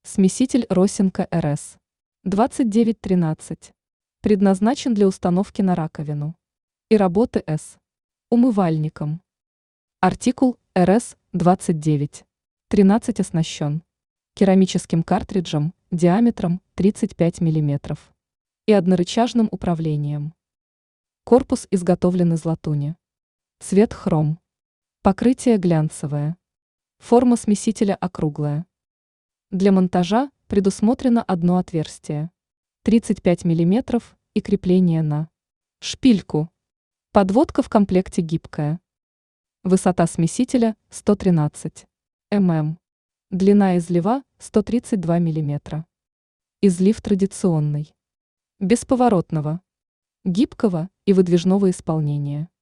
Смеситель Росинка РС 2913 предназначен для установки на раковину и работы с умывальником. Артикул РС 2913 оснащен керамическим картриджем диаметром 35 мм и однорычажным управлением. Корпус изготовлен из латуни. Цвет хром. Покрытие глянцевое. Форма смесителя округлая. Для монтажа предусмотрено одно отверстие 35 мм и крепление на шпильку. Подводка в комплекте гибкая. Высота смесителя 113 мм. Длина излива 132 мм. Излив традиционный. Бесповоротного, гибкого и выдвижного исполнения.